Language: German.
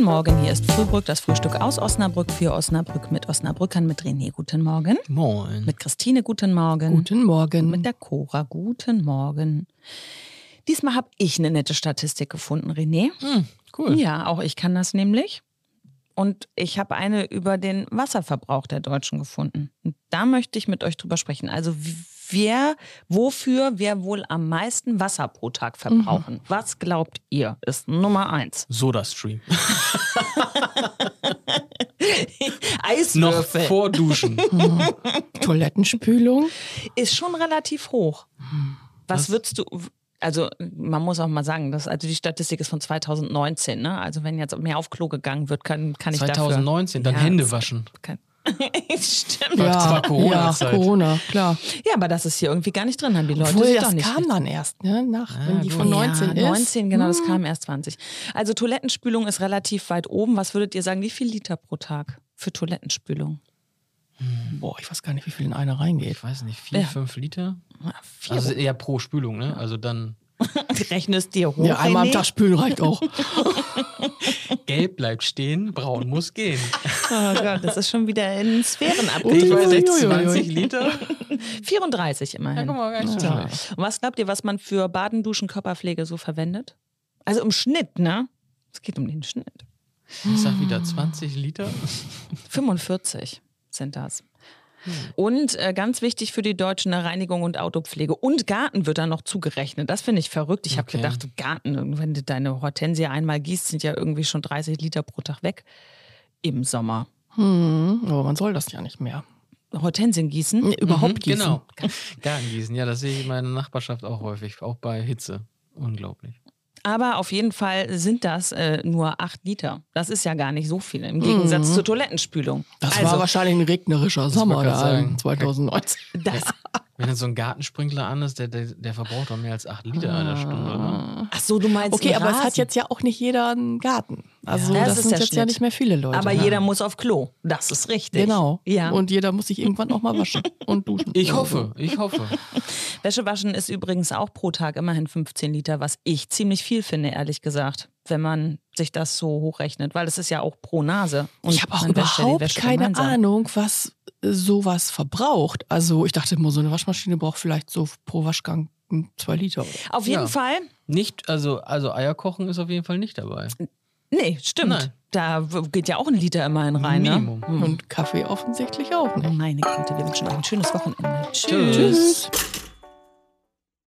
Morgen, hier ist Frühbrück, das Frühstück aus Osnabrück für Osnabrück mit Osnabrückern, mit René, guten Morgen. Moin. Mit Christine, guten Morgen. Guten Morgen. Und mit der Cora, guten Morgen. Diesmal habe ich eine nette Statistik gefunden, René. Cool. Ja, auch ich kann das nämlich. Und ich habe eine über den Wasserverbrauch der Deutschen gefunden. Und da möchte ich mit euch drüber sprechen. Also wofür wir wohl am meisten Wasser pro Tag verbrauchen. Was glaubt ihr, ist Nummer 1? SodaStream. Eiswürfel. Noch vor Duschen. Toilettenspülung. Ist schon relativ hoch. Was würdest du... Also man muss auch mal sagen, also die Statistik ist von 2019. Ne? Also wenn jetzt mehr auf Klo gegangen wird, kann ich 2019, dann Hände waschen. Stimmt. Das war Corona-Zeit. Ja, Corona, klar. Ja, aber das ist hier irgendwie gar nicht drin, haben die Leute Obwohl, sich das doch nicht kam dann erst, ne? Wenn die von 19 ist. 19, genau, das kam erst 20. Also Toilettenspülung ist relativ weit oben. Was würdet ihr sagen, wie viel Liter pro Tag für Toilettenspülung? Boah, ich weiß gar nicht, wie viel in eine reingeht. Ich weiß nicht, 4, 5 Liter? 4. Also eher pro Spülung, ne? Also dann... Rechnest dir hoch, Ja, einmal am René? Tag spülen reicht auch. Gelb bleibt stehen, braun muss gehen. Oh Gott, das ist schon wieder in Sphären Ich abgedrückt. weiß nicht, 20 Liter? 34 immerhin. Ja, guck mal, gar nicht Ja. schlecht. Und was glaubt ihr, was man für Baden, Duschen, Körperpflege so verwendet? Also im Schnitt, ne? Es geht um den Schnitt. Ich sag wieder 20 Liter. 45 sind das. Und ganz wichtig für die Deutschen, eine Reinigung und Autopflege. Und Garten wird da noch zugerechnet. Das finde ich verrückt. Ich habe gedacht, Garten, wenn du deine Hortensie einmal gießt, sind ja irgendwie schon 30 Liter pro Tag weg im Sommer. Aber man soll das ja nicht mehr. Hortensien gießen? Überhaupt gießen. Genau. Gartengießen, ja, das sehe ich in meiner Nachbarschaft auch häufig, auch bei Hitze. Unglaublich. Aber auf jeden Fall sind das nur 8 Liter. Das ist ja gar nicht so viel im Gegensatz zur Toilettenspülung. Das war wahrscheinlich ein regnerischer Sommer wollte ich da gerade in sagen. 2019. Das, Wenn jetzt so ein Gartensprinkler an ist, der verbraucht doch mehr als 8 Liter in der Stunde. Ne? ach so, du meinst Okay, einen aber es Rasen. hat jetzt ja auch nicht jeder einen Garten. Also Ja, das das ist sind der jetzt ja Schnitt. nicht mehr viele Leute. Aber jeder muss auf Klo. Das ist richtig. Genau. Ja. Und jeder muss sich irgendwann auch mal waschen und duschen. Ich hoffe. Wäsche waschen ist übrigens auch pro Tag immerhin 15 Liter, was ich ziemlich viel finde, ehrlich gesagt, wenn man sich das so hochrechnet, weil das ist ja auch pro Nase. Und Ich habe auch man wäscht ja die überhaupt Wäsche keine gemeinsam. Ahnung, was sowas verbraucht. Also ich dachte immer, so eine Waschmaschine braucht vielleicht so pro Waschgang 2 Liter. Auf jeden Ja. Fall, Nicht, also Eier kochen ist auf jeden Fall nicht dabei. nee, stimmt. Nein. Da geht ja auch ein Liter immerhin rein. Minimum. Ne? Und Kaffee offensichtlich auch nicht. Meine Güte, wir wünschen euch ein schönes Wochenende. Tschüss.